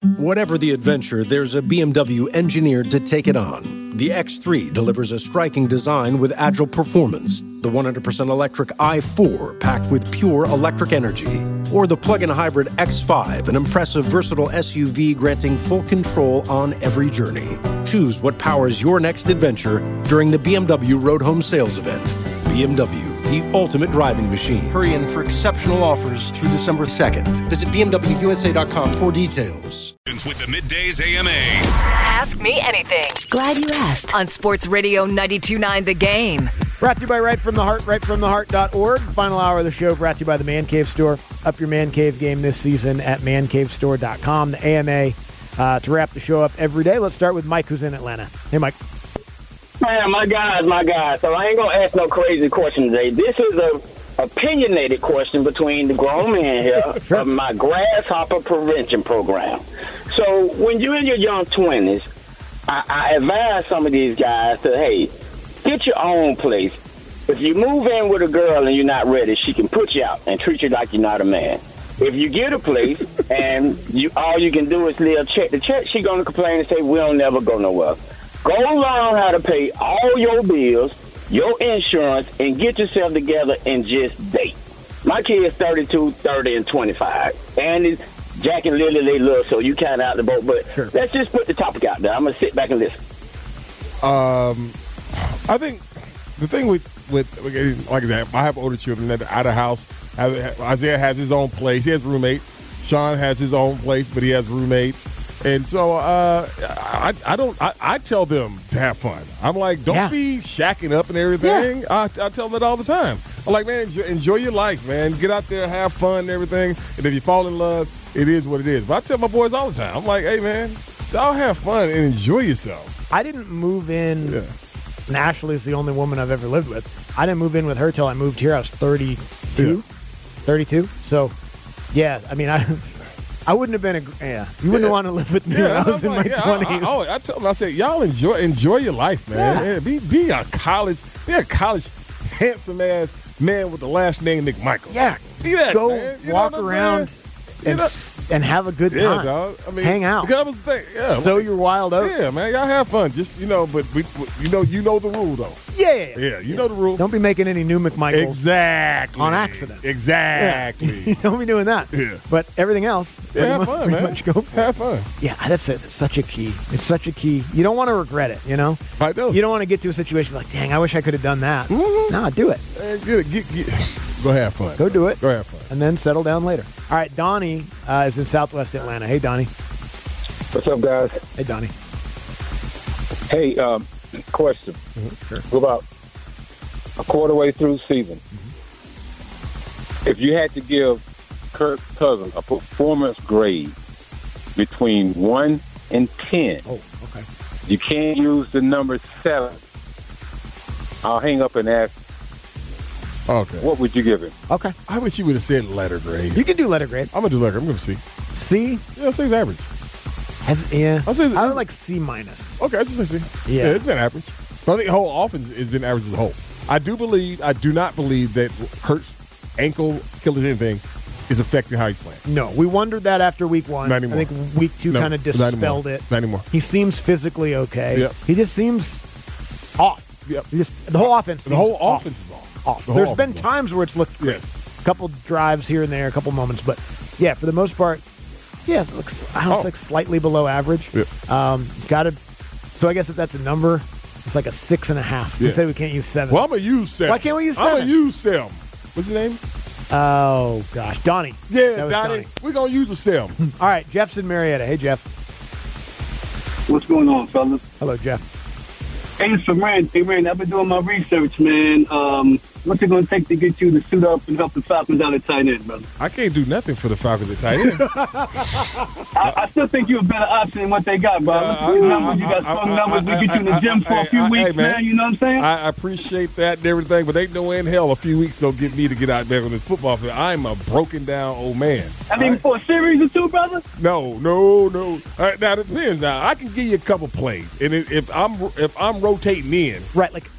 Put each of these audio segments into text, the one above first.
Whatever the adventure, there's a BMW engineered to take it on. The X3 delivers a striking design with agile performance. The 100% electric i4 packed with pure electric energy. Or the plug-in hybrid X5, an impressive versatile SUV granting full control on every journey. Choose what powers your next adventure during the BMW Road Home Sales Event. BMW, the ultimate driving machine. Hurry in for exceptional offers through December 2nd. Visit BMWUSA.com for details. With the Middays AMA. Ask me anything. Glad you asked. On Sports Radio 92.9 The Game. Brought to you by Right From The Heart, rightfromtheheart.org. Final hour of the show brought to you by the Man Cave Store. Up your Man Cave game this season at mancavestore.com. The AMA to wrap the show up every day. Let's start with Mike, who's in Atlanta. Hey, Mike. Man, my guys. So I ain't going to ask no crazy question today. This is a opinionated question between the grown men here of my grasshopper prevention program. So when you're in your young 20s, I advise some of these guys to, hey, get your own place. If you move in with a girl and you're not ready, she can put you out and treat you like you're not a man. If you get a place and all you can do is live check to check, she's going to complain and say, we don't never go nowhere. Go learn how to pay all your bills, your insurance, and get yourself together and just date. My kid's 32, 30, and 25. And it's Jack and Lily, they love, so you kind of out the boat. But let's just put the topic out there. I'm going to sit back and listen. I think the thing with like I said, I have older children that are out of house. Isaiah has his own place. He has roommates. Sean has his own place, but he has roommates. And so I tell them to have fun. I'm like, don't be shacking up and everything. Yeah. I tell them that all the time. I'm like, man, enjoy your life, man. Get out there, have fun and everything. And if you fall in love, it is what it is. But I tell my boys all the time. I'm like, hey, man, y'all have fun and enjoy yourself. I didn't move in. Yeah. And Ashley is the only woman I've ever lived with. I didn't move in with her till I moved here. I was 32. 32. So, yeah, I mean, I wouldn't have been you wouldn't want to live with me when I was in my 20s. I told them, I said, y'all enjoy your life, man. Yeah. Be a college handsome ass man with the last name McMichael. Yeah. Be that, go man. walk around and have a good time. Dog. I mean, hang out. That was the thing. Yeah, sow your wild oats. Yeah, man. Y'all have fun. Just but you know the rule though. Yeah. You know the rule. Don't be making any new McMichaels. Exactly. On accident. Exactly. Yeah. Don't be doing that. Yeah. But everything else, have fun, man. Much go for. Have fun. Yeah, that's it. It's such a key. It's such a key. You don't want to regret it. You know. I know. You don't want to get to a situation like, dang, I wish I could have done that. Mm-hmm. Nah, do it. Go have fun. Go do it. Go have fun. And then settle down later. All right, Donnie is in Southwest Atlanta. Hey, Donnie. What's up, guys? Hey, Donnie. Hey, question. Mm-hmm. Sure. We're about a quarter way through the season. Mm-hmm. If you had to give Kirk Cousins a performance grade between 1 and 10, okay. You can't use the number 7. I'll hang up and ask. Okay. What would you give him? Okay. I wish you would have said letter grade. You can do letter grade. I'm going to do letter. I'm going to C. C? Yeah, C's average. I would like C minus. Okay, I just say C. Yeah. It's been average. But I think the whole offense has been average as a whole. I do not believe that Hurts' ankle, Achilles, anything is affecting how he's playing. No, we wondered that after week 1. Not anymore. I think week 2 kind of dispelled it. Not anymore. He seems physically okay. Yep. He just seems off. Yep. The whole offense. The whole offense is off. There's been times where it's looked great. Yes. A couple drives here and there, a couple moments, but yeah, for the most part, it looks like slightly below average. Yep. So I guess if that's a number, it's like a 6.5. We say we can't use 7. Well, I'm gonna use 7. Why can't we use 7? I'm gonna use 7. What's his name? Oh gosh, Donnie. Yeah, Donnie. We're gonna use the 7. All right, Jeff's in Marietta. Hey, Jeff. What's going on, fellas? Hello, Jeff. Hey, it's Rand. Hey, Rand, I've been doing my research, man. What's it going to take to get you to suit up and help the Falcons out at tight end, brother? I can't do nothing for the Falcons at tight end. I still think you're a better option than what they got, bro. You got strong numbers. We get you in the gym for a few weeks, man. You know what I'm saying? I appreciate that and everything, but ain't no way in hell a few weeks will get me to get out there on this football field. I'm a broken down old man. I mean, for a series or two, brother? No. All right, now, it depends. I can give you a couple plays, and if I'm rotating in. Right, like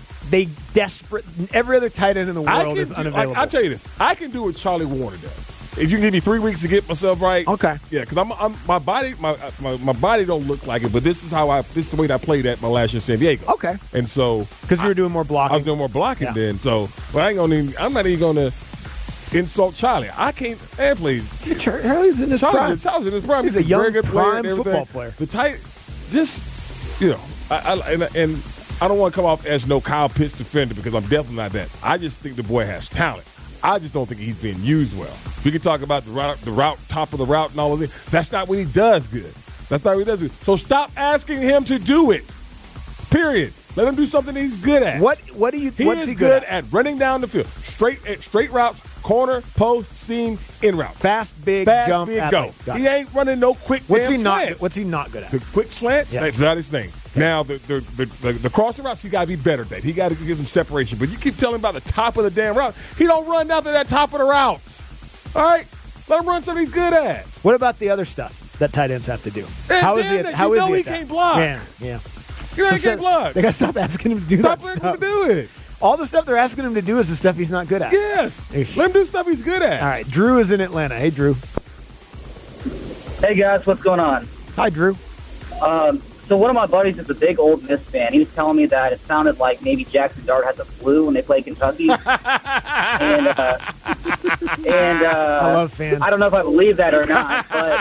every other tight end in the world is unavailable. I'll tell you this. I can do what Charlie Warner does. if you can give me 3 weeks to get myself right, Okay. yeah, because my body don't look like it, but this is the way that I played at my last year in San Diego. Okay. And so Because you were doing more blocking. I was doing more blocking Yeah. then. So, but I'm not even gonna insult Charlie. I can't. And please, Charlie's in his prime. Charlie's in his prime. He's a young, very good player prime and everything. football player. The tight, just and I don't want to come off as no Kyle Pitts defender because I'm definitely not that. I just think the boy has talent. I just don't think he's being used well. We can talk about the route, top of the route, and all of it. That's not what he does good. That's not what he does good. So stop asking him to do it. Period. Let him do something he's good at. What do you? He what's is he good at running down the field, straight routes, corner, post, seam, in route. Fast, big, Fast, jump, big, athlete. go. Got He it. ain't running no quick What's damn he not? slants. What's he not good at? The quick slants, Yeah. that's not his thing. Now, the crossing routes, he got to be better at that. He got to give him separation. But you keep telling him about the top of the damn route. He don't run after that top of the routes. All right? Let him run something he's good at. What about the other stuff that tight ends have to do? And How is damn he? it, How you is know he? he at that? can't block. Yeah. You know he can't block. They got to stop asking him to do Stop that letting stuff. him do it. All the stuff they're asking him to do is the stuff he's not good at. Yes. Let him do stuff he's good at. All right. Drew is in Atlanta. Hey, Drew. Hey guys, what's going on? Hi, Drew. So one of my buddies is a big Ole Miss fan. He was telling me that it sounded like maybe Jackson Dart had the flu when they played Kentucky. and I love fans. I don't know if I believe that or not, but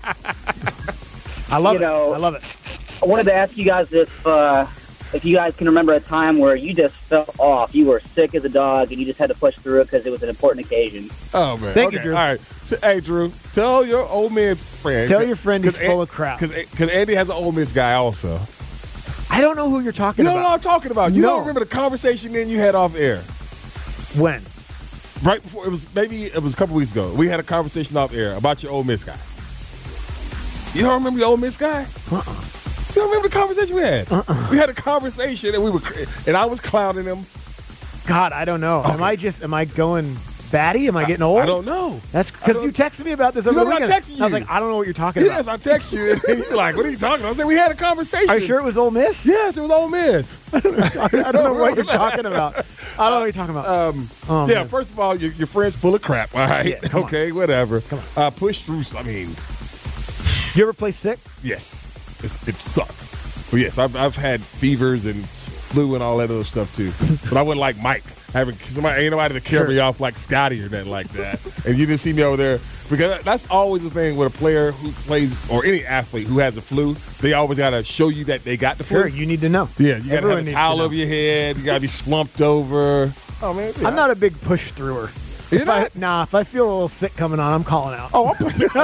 I love you it. know, I love it. I wanted to ask you guys if you guys can remember a time where you just fell off. You were sick as a dog, and you just had to push through it because it was an important occasion. Oh, man. Thank you, Drew. All right. Hey, Drew, tell your old man friend. Tell your friend he's full of crap. Because Andy has an Ole Miss guy also. I don't know who you're talking You about. know what I'm talking about. You No. don't remember the conversation then you had off air. When? Right before, it was a couple weeks ago. We had a conversation off air about your Ole Miss guy. You don't remember your Ole Miss guy? You don't remember the conversation we had? We had a conversation and I was clowning him. God, I don't know. Okay. Am I going batty? Am I getting old? I don't know. That's because you texted me about this over the Remember I weekend. texted I was you. like, I don't know what you're talking Yes, about. I text you and you're like, what are you talking about? I said, we had a conversation. Are you sure it was Ole Miss? Yes, it was Ole Miss. I don't know what you're talking about. I don't know what you're talking about. Oh, Yeah, man. first of all, your friend's full of crap, all right? Yeah, come on. Okay, whatever. Come Push through, I mean, You ever play sick? yes, it sucks. But yes, I've had fevers and flu and all that other stuff too. But I wasn't like Mike. Ain't nobody to carry me off like Scotty or nothing like that. And you didn't see me over there. Because that's always the thing with a player who plays, or any athlete who has the flu, they always got to show you that they got the flu. Sure, you need to know. Yeah, you got to Everyone have a needs towel to know. over your head. You got to be slumped over. Oh, man. Yeah. I'm not a big push througher. You're not? If I feel a little sick coming on, I'm calling out. Oh,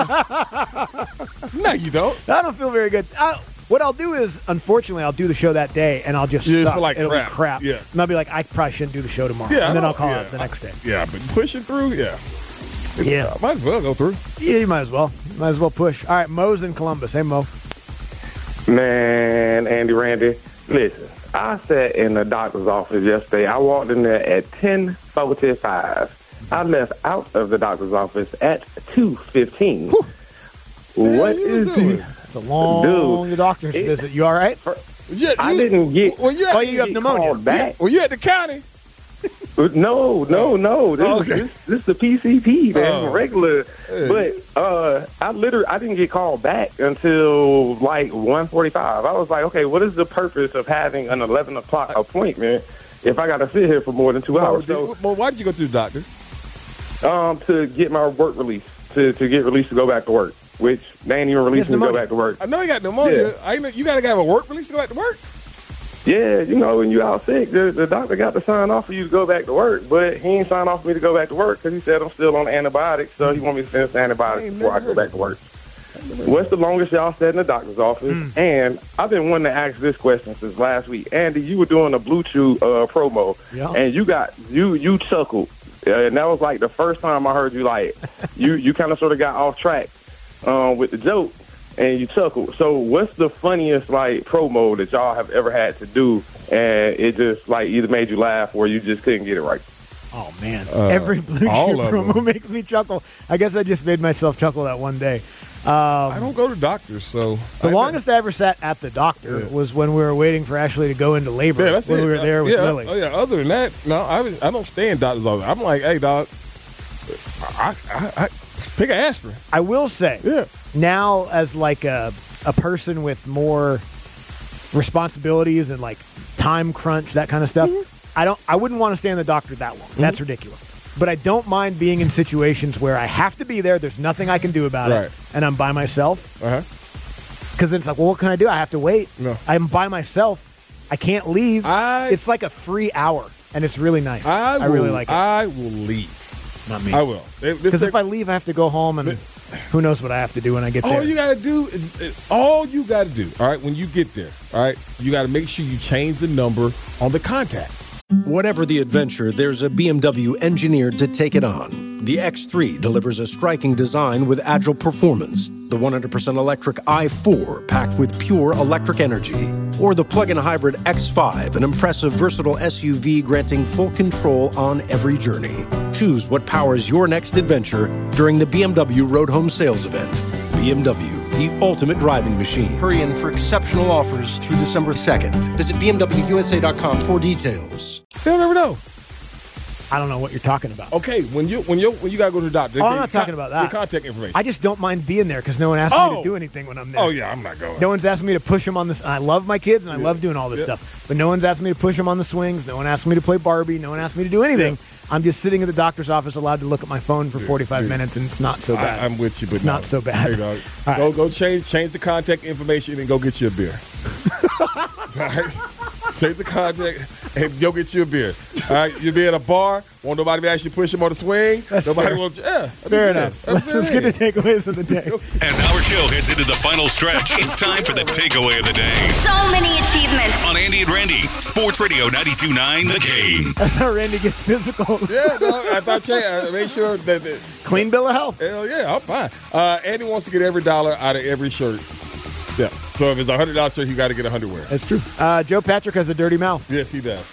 no, you don't. I don't feel very good. What I'll do is, unfortunately, I'll do the show that day, and I'll just You suck. feel like It'll crap. be crap. Yeah. And I'll be like, I probably shouldn't do the show tomorrow. Yeah, and then I I'll call know, out the next day. Yeah, but pushing through, yeah. Yeah. Might as well go through. Yeah, you might as well. Might as well push. All right, Mo's in Columbus. Hey, Mo. Man, Andy Randy, listen, I sat in the doctor's office yesterday. I walked in there at 10:45. I left out of the doctor's office at 2:15. What is the... It's a long doctor's visit. You all right? I didn't get... Well, you have pneumonia. Called back. Were you at the county? No. This is the PCP, man, Oh. regular. But I didn't get called back until like 1:45. I was like, okay, what is the purpose of having an 11 o'clock appointment if I got to sit here for more than 2 hours? So, Well, why did you go to the doctor? to get my work release, to get released to go back to work, which they ain't even released me to go back to work. I know you got pneumonia. Yeah. I know you got to have a work release to go back to work. Yeah, when you out sick, the doctor got to sign off for you to go back to work, but he ain't signed off for me to go back to work because he said I'm still on antibiotics, so he want me to finish the antibiotics before I go back to work. What's the longest y'all sat in the doctor's office? And I've been wanting to ask this question since last week. Andy, you were doing a Blue Chew promo, and you chuckled, and that was like the first time I heard you you kind of sort of got off track with the joke. And you chuckled. So what's the funniest promo that y'all have ever had to do, and it just either made you laugh or you just couldn't get it right? Oh man, every Blue Chew promo makes me chuckle. I guess I just made myself chuckle that one day. I don't go to doctors, so the longest I ever sat at the doctor was when we were waiting for Ashley to go into labor. Yeah, that's when it. we were there with Lily. Oh yeah. Other than that, no, I don't stay in doctor's office. I'm like, hey, dog, Take an aspirin. I will say, now as like a person with more responsibilities and like time crunch, that kind of stuff, I wouldn't want to stay in the doctor that long. That's ridiculous. But I don't mind being in situations where I have to be there. There's nothing I can do about it, and I'm by myself. Because then it's like, well, what can I do? I have to wait. No. I'm by myself. I can't leave. It's like a free hour, and it's really nice. I really like it. I will leave. Not me. I will. Because if I leave, I have to go home, and who knows what I have to do when I get there. All you got to do is, all right, when you get there, all right, you got to make sure you change the number on the contact. Whatever the adventure, there's a BMW engineered to take it on. The X3 delivers a striking design with agile performance. The 100% electric i4 packed with pure electric energy. Or the plug-in hybrid X5, an impressive, versatile SUV granting full control on every journey. Choose what powers your next adventure during the BMW Road Home Sales Event. BMW, the ultimate driving machine. Hurry in for exceptional offers through December 2nd. Visit BMWUSA.com for details. They'll never know. I don't know what you're talking about. Okay, when you gotta go to the doctor, I'm not talking about that. Your contact information. I just don't mind being there because no one asks me to do anything when I'm there. Oh yeah, I'm not going. No one's asking me to push them on this. I love my kids and I love doing all this stuff, but no one's asked me to push them on the swings. No one asked me to play Barbie. No one asked me to do anything. I'm just sitting in the doctor's office, allowed to look at my phone for 45 minutes, and it's not so bad. I'm with you, but it's not so bad. Hey, dog. Go change the contact information and go get you a beer. All right? Change the contact and go get you a beer. All right, you'll be at a bar. Won't nobody actually push him on the swing. That's nobody fair. won't. Fair enough. Let's get the takeaways of the day. As our show heads into the final stretch, it's time for the takeaway of the day. So many achievements. On Andy and Randy, Sports Radio 92.9 The Game. That's how Randy gets physical. Yeah, no, I thought I made sure that clean bill of health. Hell yeah, I'm fine. Andy wants to get every dollar out of every shirt. Yeah. So if it's a $100 shirt, you got to get 100 wear. That's true. Joe Patrick has a dirty mouth. Yes, he does.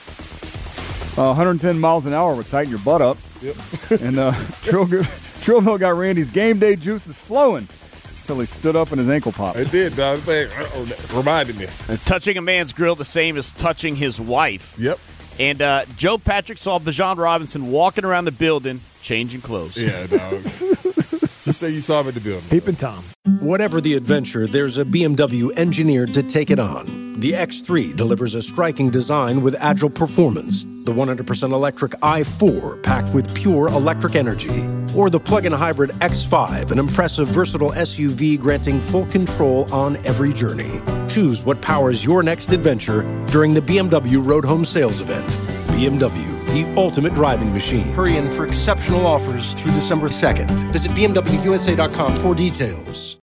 110 miles an hour would tighten your butt up. Yep. And Trillville got Randy's game day juices flowing until he stood up and his ankle popped. It did, dog. Reminded me. Touching a man's grill the same as touching his wife. Yep. And Joe Patrick saw Bijan Robinson walking around the building changing clothes. Yeah, dog. Just say you saw him at the building. Peeping Tom. Whatever the adventure, there's a BMW engineered to take it on. The X3 delivers a striking design with agile performance. The 100% electric i4 packed with pure electric energy. Or the plug-in hybrid X5, an impressive, versatile SUV granting full control on every journey. Choose what powers your next adventure during the BMW Road Home Sales Event. BMW, the ultimate driving machine. Hurry in for exceptional offers through December 2nd. Visit BMWUSA.com for details.